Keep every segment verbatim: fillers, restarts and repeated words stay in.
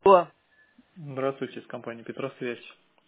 О, Здравствуйте, из компании Петросвязь.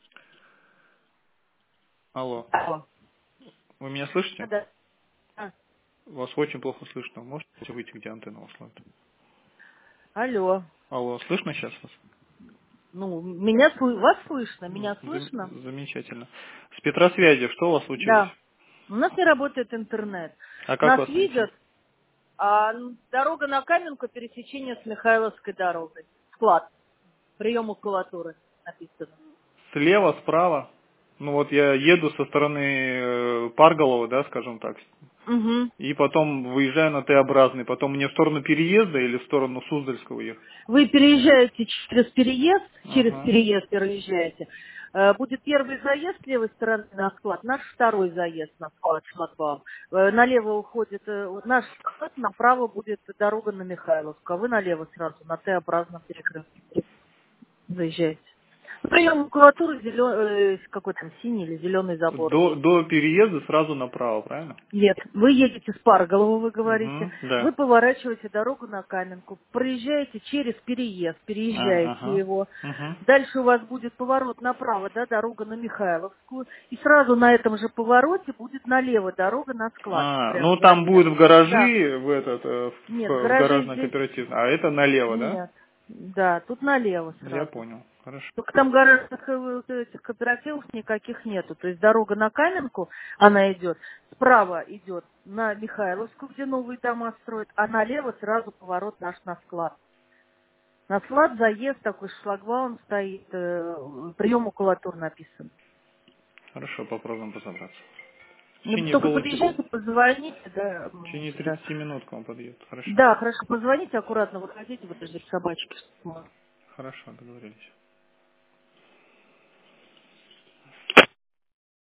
Алло, алло. вы меня слышите? Да. А, Вас очень плохо слышно. Можете выйти, где антенна у вас ловит? алло. Алло, слышно сейчас вас? Ну, меня сл- вас слышно, меня слышно? Зам- Замечательно. С Петросвязи, что у вас случилось? Да. У нас не работает интернет. А как Нас вас найти? видят, а н- дорога на Каменку, пересечение с Михайловской дорогой. Склад. Прием макулатуры написано. Слева, справа? Ну вот я еду со стороны э, Парголова, да, скажем так, Угу. и потом выезжаю на Т-образный, потом мне в сторону переезда или в сторону Суздальского ехать? Вы переезжаете через переезд, через Ага. переезд переезжаете. Э, Будет первый заезд с левой стороны на склад, наш второй заезд на склад шлагбаум. Э, Налево уходит э, вот наш склад, направо будет дорога на Михайловку, а вы налево сразу, на Т-образном перекрестке заезжаете. Прием макулатуры, зелё- э, какой там синий или зеленый забор До, есть. до переезда сразу направо, правильно? Нет, вы едете с Парголова, вы говорите, Угу, вы да. поворачиваете дорогу на Каменку, проезжаете через переезд, А, переезжаете ага. его. Угу. Дальше у вас будет поворот направо, да, дорога на Михайловскую. И сразу на этом же повороте будет налево дорога на склад, А, прям ну там заезд. будет в Да, гаражи, в этот, э, нет, в, в гаражей гаражный здесь кооператив, а это налево, да? нет. Да, тут налево Я сразу. понял. Хорошо. Только там гаражных э, вот этих кооперативов никаких нету. То есть дорога на Каменку, она идет, справа идет на Михайловскую, где новые дома строят, а налево сразу поворот наш на склад. На склад заезд такой шлагбаум стоит, э, прием макулатур написан. Хорошо, попробуем разобраться. В Ну, течение только получаса, подъезжайте, позвоните, да, в м, течение сюда. тридцати минут к вам подъедет. Хорошо. Да, хорошо, позвоните аккуратно, выходите, вот даже собачки. Хорошо, договорились.